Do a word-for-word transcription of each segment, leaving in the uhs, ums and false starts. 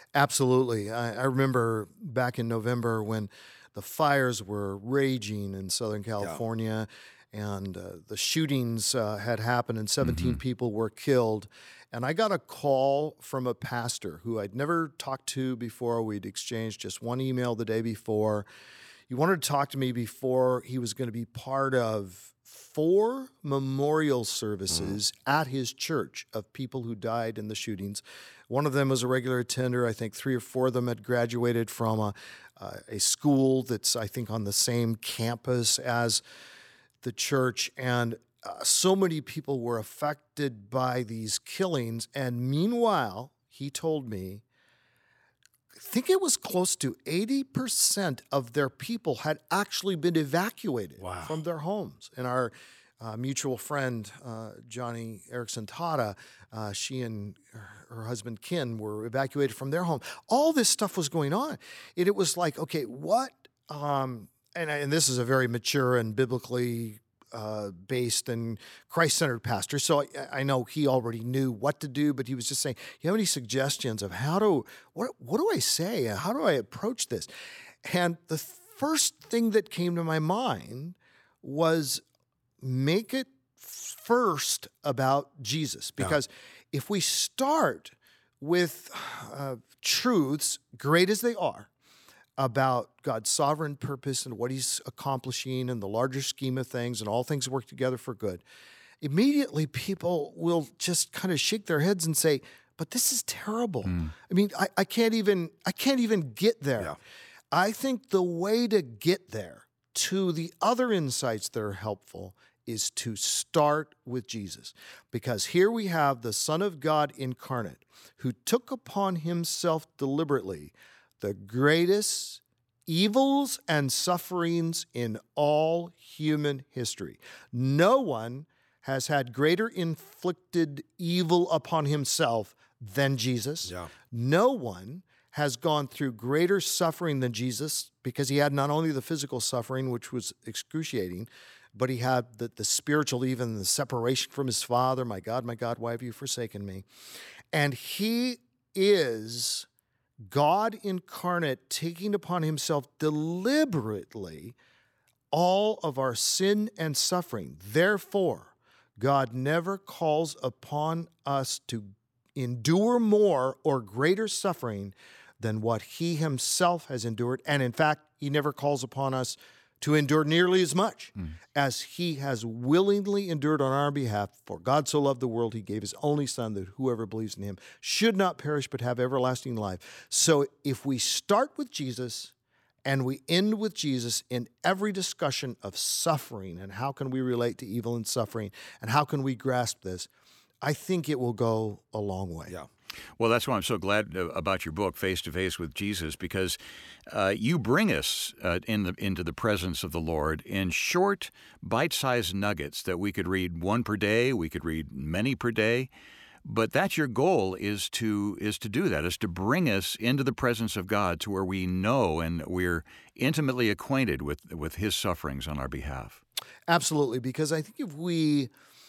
Absolutely. I, I remember back in November when the fires were raging in Southern California and uh, the shootings uh, had happened and seventeen Mm-hmm. people were killed. And I got a call from a pastor who I'd never talked to before. We'd exchanged just one email the day before. He wanted to talk to me before he was going to be part of four memorial services mm. at his church of people who died in the shootings. One of them was a regular attender. I think three or four of them had graduated from a, uh, a school that's, I think, on the same campus as the church. And uh, so many people were affected by these killings. And meanwhile, he told me, I think it was close to eighty percent of their people had actually been evacuated wow. from their homes. And our uh, mutual friend, uh, Johnny Erickson Tata, uh, she and her, her husband Ken were evacuated from their home. All this stuff was going on. And it was like, okay, what? Um, and, and this is a very mature and biblically Uh, based and Christ-centered pastor. So I, I know he already knew what to do, but he was just saying, you have any suggestions of how to, what, what do I say? How do I approach this? And the first thing that came to my mind was make it first about Jesus. Because yeah. if we start with uh, truths, great as they are, about God's sovereign purpose and what he's accomplishing and the larger scheme of things and all things work together for good, immediately people will just kind of shake their heads and say, but this is terrible. Mm. I mean, I, I can't even, I can't even get there. Yeah. I think the way to get there to the other insights that are helpful is to start with Jesus. Because here we have the Son of God incarnate who took upon himself deliberately the greatest evils and sufferings in all human history. No one has had greater inflicted evil upon himself than Jesus. Yeah. No one has gone through greater suffering than Jesus because he had not only the physical suffering, which was excruciating, but he had the, the spiritual, even the separation from his Father. My God, my God, why have you forsaken me? And he is God incarnate, taking upon himself deliberately all of our sin and suffering. Therefore, God never calls upon us to endure more or greater suffering than what he himself has endured. And in fact, he never calls upon us to endure nearly as much mm. as he has willingly endured on our behalf. For God so loved the world, he gave his only Son, that whoever believes in him should not perish but have everlasting life. So if we start with Jesus and we end with Jesus in every discussion of suffering and how can we relate to evil and suffering and how can we grasp this, I think it will go a long way. Yeah. Well, that's why I'm so glad about your book, Face to Face with Jesus, because uh, you bring us uh, in the, into the presence of the Lord in short, bite-sized nuggets that we could read one per day, we could read many per day. But that's your goal, is to is to do that, is to bring us into the presence of God to where we know and we're intimately acquainted with, with his sufferings on our behalf. Absolutely, because I think if we...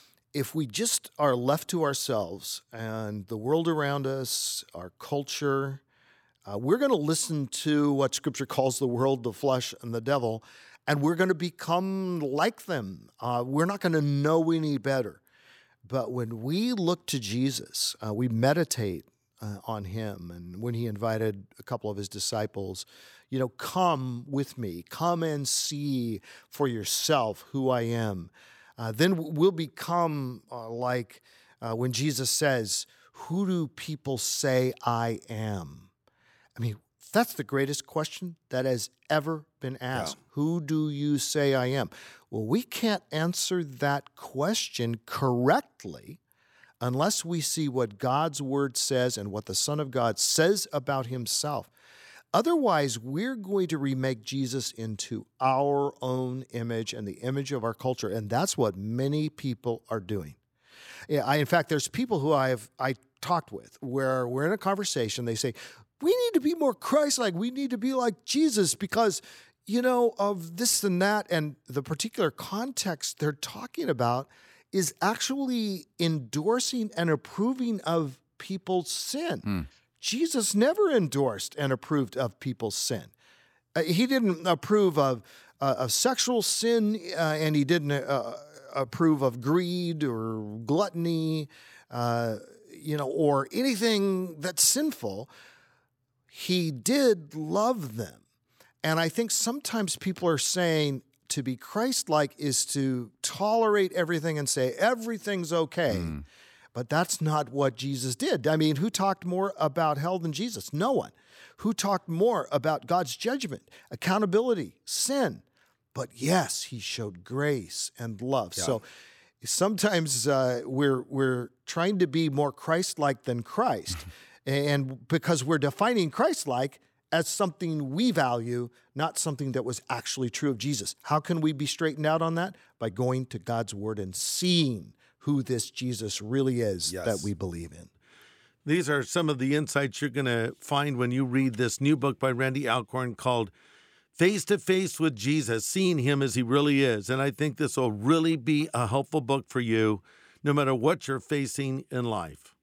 If we just are left to ourselves and the world around us, our culture, uh, we're going to listen to what Scripture calls the world, the flesh, and the devil, and we're going to become like them. Uh, we're not going to know any better. But when we look to Jesus, uh, we meditate uh, on him. And when he invited a couple of his disciples, you know, come with me, come and see for yourself who I am. Uh, then we'll become uh, like uh, when Jesus says, who do people say I am? I mean, that's the greatest question that has ever been asked. Yeah. Who do you say I am? Well, we can't answer that question correctly unless we see what God's word says and what the Son of God says about himself. Otherwise, we're going to remake Jesus into our own image and the image of our culture, and that's what many people are doing. Yeah, I, in fact, there's people who I've I talked with where we're in a conversation. They say, we need to be more Christ-like. We need to be like Jesus because, you know, of this and that. And the particular context they're talking about is actually endorsing and approving of people's sin. Mm. Jesus never endorsed and approved of people's sin. Uh, he didn't approve of, uh, of sexual sin, uh, and he didn't uh, approve of greed or gluttony, uh, you know, or anything that's sinful. He did love them. And I think sometimes people are saying to be Christ-like is to tolerate everything and say everything's okay. Mm. But that's not what Jesus did. I mean, who talked more about hell than Jesus? No one. Who talked more about God's judgment, accountability, sin? But yes, he showed grace and love. Yeah. So sometimes uh, we're we're trying to be more Christ-like than Christ, and because we're defining Christ-like as something we value, not something that was actually true of Jesus. How can we be straightened out on that? By going to God's word and seeing who this Jesus really is yes. that we believe in. These are some of the insights you're going to find when you read this new book by Randy Alcorn called Face to Face with Jesus, Seeing Him as He Really Is. And I think this will really be a helpful book for you, no matter what you're facing in life.